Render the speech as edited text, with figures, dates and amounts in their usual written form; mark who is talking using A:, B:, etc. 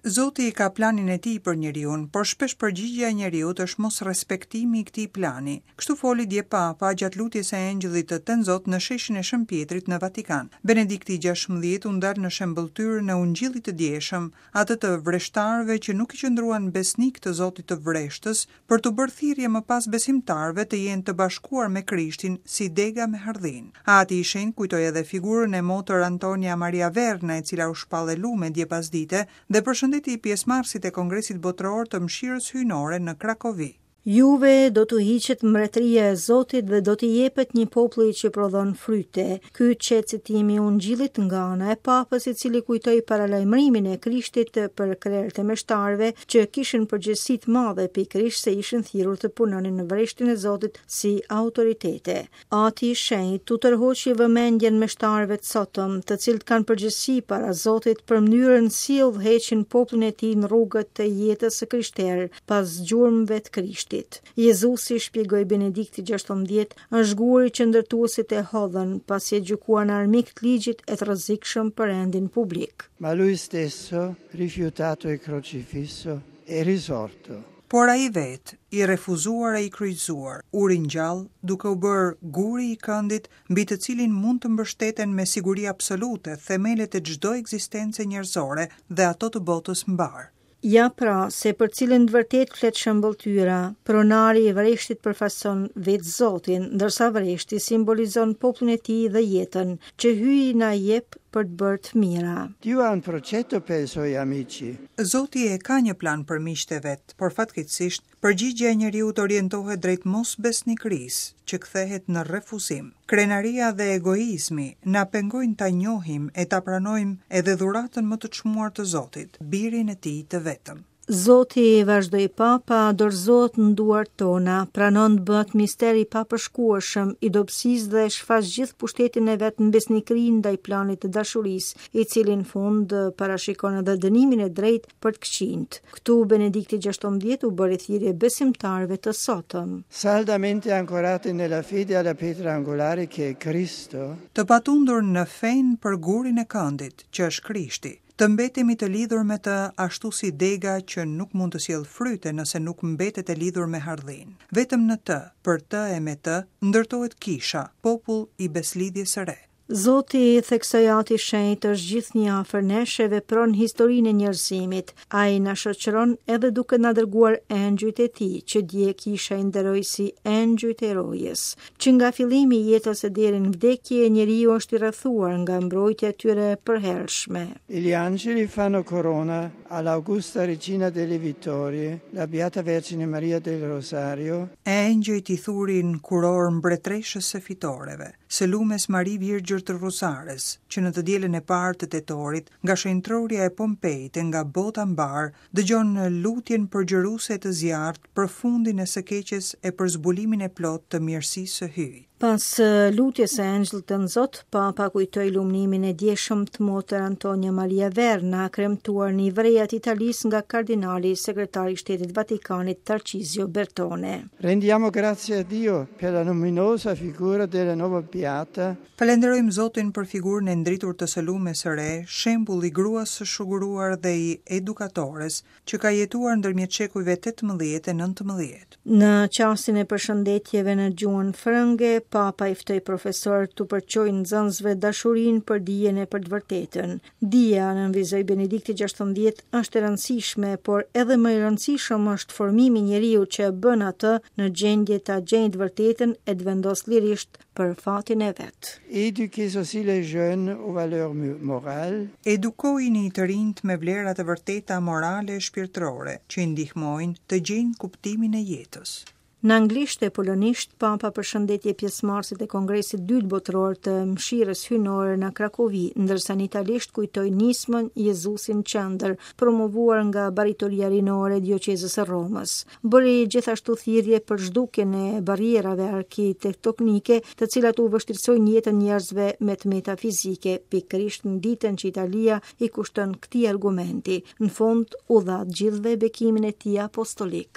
A: Zoti ka planin e tij për njeriun, por shpesh përgjigjja e njeriut është mos respektimi I këtij plani. Kështu foli dje Papa gjatë lutjes së Engjëllit të Tenzot në sheshin e Shën Pjetrit në Vatikan. Benedikti XVI u ndal në shembulltyrën e Ungjillit të dieshëm, atë të vreshtarëve që nuk I qëndruan besnik të Zotit të vreshtës, për të bërë thirrje më pas besimtarëve të jenë të bashkuar me Krishtin si dega me hardhin. Ati I shenjtë kujtoi edhe figurën e motor Antonia Maria Verna, e cila u shpallë lume dje pasdite dhe përshëndeti pjesëmarrësit e Kongresit Botëror të Mëshirës Hyjnore në Krakovi.
B: Juve do të hiqet mbretëria e Zotit dhe do t'i jepet një populli që prodhon fryte. Ky qet citimi I Ungjillit nga ana e Papës, I cili kujtoi paralajmërimin e Krishtit për krerët e meshtarëve që kishin përgjegjësi të madhe pikërisht se ishin thirrur të punonin në vreshtin e Zotit si autoritete. Ati I shenjtë tu tërhoqi vëmendjen meshtarëve të sotëm, të cilët kanë përgjegjësi para Zotit për mënyrën si udhëheqin popullin e tij në rrugët të jetës së krishterë pas gjurmëve të Krishtit. Jezusi, shpjegoi Benedikti XVI, është guri qëndërtuesit e hodhën, pasi e gjykuar në armik të ligjit e të rrezikshëm për rendin publik.
C: Ma lui stesso, rifiutato e crocifisso, è risorto.
A: Por ai vet, I refuzuar e I kryqëzuar, u ringjall duke u bërë guri I këndit mbi të cilin mund të mbështeten me siguri absolute themelet e çdo ekzistence njerëzore dhe ato të botës mbar.
B: Ja pra, se për cilën të vërtet flet shembulltyra, pronari I vreshtit përfason vetë Zotin, ndërsa vreshti simbolizon popullin e tij dhe jetën, që hyj na jep për të bërë të mira.
C: Dio ha un progetto per I suoi amici.
A: Zoti e ka një plan për miqtë e vet, por fatkeqësisht përgjigjja e njeriut orientohet drejt mosbesnikërisë, që kthehet në refuzim. Krenaria dhe egoizmi na pengojnë ta njohim e ta pranojmë edhe dhuratën më të çmuar të Zotit, birin e tij të vetëm.
B: Zoti, vazhdoi Papa, dorëzohet në duart tona, pranon të bëhet mister I papërshkueshëm I dobësisë dhe shfaq gjithë pushtetin e vet në besnikëri ndaj planit të dashurisë, I cili në fund parashikon edhe dënimin e drejtë për të këqinjt. Këtu Benedikti XVI u bëri thirrje besimtarëve të sotëm.
C: Saldamente ancorati nella fede alla pietra angolare che è Cristo.
A: Të patundur në fenë për gurin e këndit, që është Krishti. Të mbetemi të lidhur me të ashtu si dega që nuk mund të sjellë fryte nëse nuk mbetet e lidhur me hardhin. Vetëm në të, për të e me të, ndërtohet kisha, popull I beslidhjes së re.
B: Zoti, theksoi Ati I shenjtë, është gjithnjë afër nesh e vepron historinë e njerëzimit. Ai na shoqëron edhe duke na dërguar engjujt e tij, që dje kisha I nderoi si engjujt e rojes. Që nga fillimi I jetës e deri në vdekje, njeriu është I rrethuar nga mbrojtja e tyre përhershme.
C: Gli angeli fanno corona all'Augusta Regina delle Vittorie, la Beata Vergine Maria del Rosario.
A: Engjëjt I thurin kuror mbretreshës së fitoreve, së lumes Mari Virgjër të Rosares, që në të dielën e parë të tetorit, nga shenjtroria e Pompejit e nga bota mbar, dëgjon lutjen përgjëruse të zjarrt për fundin e së keqes e për zbulimin e plot të mirësisë së hyj.
B: Pas lutjes së Engjëllit të Zot, Papa kujtoi lumnimin e djeshëm të motor Antonia Maria Verna, kremtuar në Ivrea të Italisë nga kardinali sekretari I Shtetit Vatikanit Tarcisio Bertone.
C: Rendiamo grazie a Dio per la luminosa figura della nuova beata.
A: Falenderojmë Zotin për figurën e ndritur të së lumes së re, shembull I gruas së shuguruar dhe I edukatores, që ka jetuar ndërmjet shekujve 18 e 19.
B: Në qastin e përshëndetjeve në gjuhën frënge, Papa I ftoi profesorët të përqojnë nxënësve dashurinë për dijen e për të vërtetën. Dija, nënvizoi Benedikti XVI, është e rëndësishme, por edhe më I rëndësishëm është formimi I njeriu që e bën atë në gjendje ta gjejë të vërtetën e të vendos lirisht për fatin e vet.
C: Éduquez aussi les jeunes aux valeurs morales.
A: Edukojini të rinjt me vlera të vërteta morale e shpirtërore, që I ndihmojnë të gjejnë kuptimin e jetës.
B: Në anglisht e polonisht, Papa përshëndetje pjesëmarrësit e Kongresit dytë botëror të Mëshirës Hyjnore në Krakovi, ndërsa në italisht kujtoi nismën Jezusin qendër, promovuar nga Baritoria Rinore e Dioqezës së Romës. Bëri gjithashtu thirrje për zhdukjen e barrierave arkitektonike, të cilat u vështirësojnë jetën njerëzve me të metafizike, pikërisht në ditën që Italia I kushton këtij argumenti. Në fund u dha gjithëve bekimin e tij apostolik.